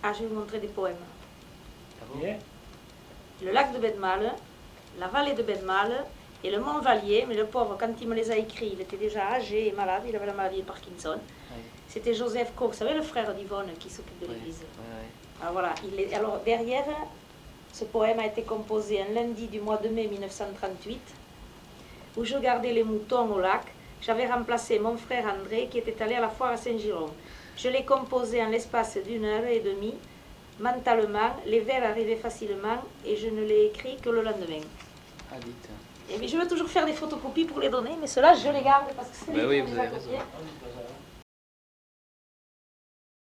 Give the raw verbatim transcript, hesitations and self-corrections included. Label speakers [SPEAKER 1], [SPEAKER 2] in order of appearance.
[SPEAKER 1] Ah, je vais vous montrer des poèmes.
[SPEAKER 2] Ah bon?
[SPEAKER 3] Yeah.
[SPEAKER 1] Le lac de Bedmal, la vallée de Bedmal et le Mont Vallier, mais le pauvre, quand il me les a écrits, il était déjà âgé et malade, il avait la maladie de Parkinson.
[SPEAKER 2] Oui.
[SPEAKER 1] C'était Joseph Coe, vous savez, le frère d'Yvonne qui s'occupe de
[SPEAKER 2] Ouais,
[SPEAKER 1] l'église.
[SPEAKER 2] ouais, ouais.
[SPEAKER 1] Alors voilà, il est, alors derrière, ce poème a été composé un lundi du mois de mai mille neuf cent trente-huit, où je gardais les moutons au lac. J'avais remplacé mon frère André qui était allé à la foire à Saint-Giron. Je l'ai composé en l'espace d'une heure et demie, mentalement, les vers arrivaient facilement et je ne l'ai écrit que le lendemain.
[SPEAKER 2] Ah, dites.
[SPEAKER 1] Et puis je veux toujours faire des photocopies pour les donner, mais ceux-là je les garde parce que c'est
[SPEAKER 2] Bah
[SPEAKER 1] des
[SPEAKER 2] oui,
[SPEAKER 1] livres
[SPEAKER 2] vous
[SPEAKER 1] déjà
[SPEAKER 2] avez raison.
[SPEAKER 1] copiés.